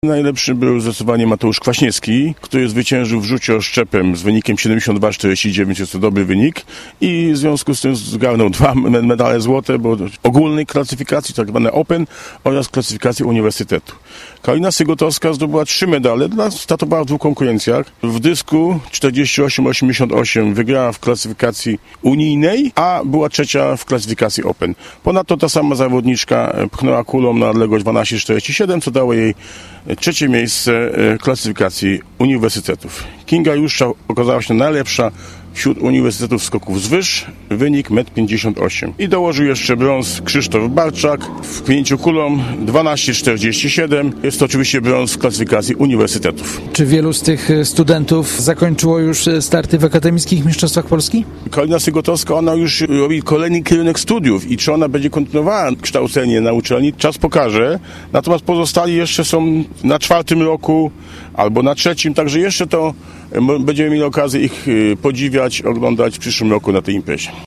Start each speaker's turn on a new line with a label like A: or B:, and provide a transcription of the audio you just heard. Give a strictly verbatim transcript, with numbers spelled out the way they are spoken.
A: Najlepszy był zdecydowanie Mateusz Kwaśniewski, który zwyciężył w rzucie oszczepem z wynikiem siedemdziesiąt dwa czterdzieści dziewięć. Jest to dobry wynik i w związku z tym zgarnął dwa medale złote, bo ogólnej klasyfikacji, tak zwane Open, oraz klasyfikacji uniwersytetu. Karolina Sygotowska zdobyła trzy medale, startowała w dwóch konkurencjach. W dysku czterdzieści osiem osiemdziesiąt osiem wygrała w klasyfikacji unijnej, a była trzecia w klasyfikacji Open. Ponadto ta sama zawodniczka pchnęła kulą na odległość dwanaście czterdzieści siedem, co dało jej trzecie miejsce klasyfikacji uniwersytetów. Kinga Juszcza okazała się najlepsza wśród uniwersytetów skoków z wyż, wynik metr pięćdziesiąt osiem. I dołożył jeszcze brąz Krzysztof Barczak w pięciu kulą dwanaście czterdzieści siedem. Jest to oczywiście brąz w klasyfikacji uniwersytetów.
B: Czy wielu z tych studentów zakończyło już starty w akademickich mistrzostwach Polski?
A: Karolina Sygotowska, ona już robi kolejny kierunek studiów i czy ona będzie kontynuowała kształcenie na uczelni, czas pokaże. Natomiast pozostali jeszcze są na czwartym roku albo na trzecim, także jeszcze to będziemy mieli okazję ich podziwiać, oglądać w przyszłym roku na tej imprezie.